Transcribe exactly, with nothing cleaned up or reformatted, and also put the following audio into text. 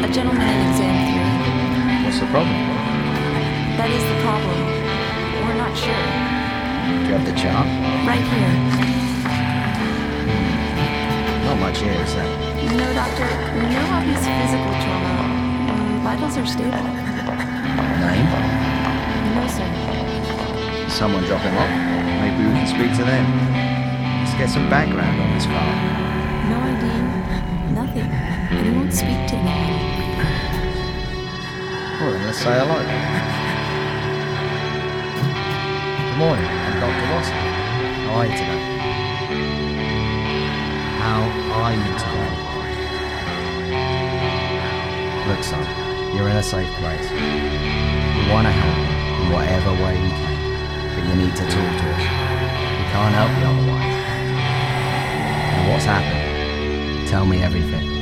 A gentleman in exam three. What's the problem? That is the problem. We're not sure. Do you have the chart? Right here. Not much here, is there? No, doctor. No obvious physical trauma. Mm, vitals are stable. Name? No, sir. Someone drop him off. Maybe we can speak to them. Let's get some background on this file. No I D. Nothing. And he won't speak to anyone. Well, then let's say hello. Good morning, I'm Doctor Watson. How are you today? How are you today? Look, son, you're in a safe place. We want to help you in whatever way we can, but you need to talk to us. We can't help you otherwise. And what's happened? Tell me everything.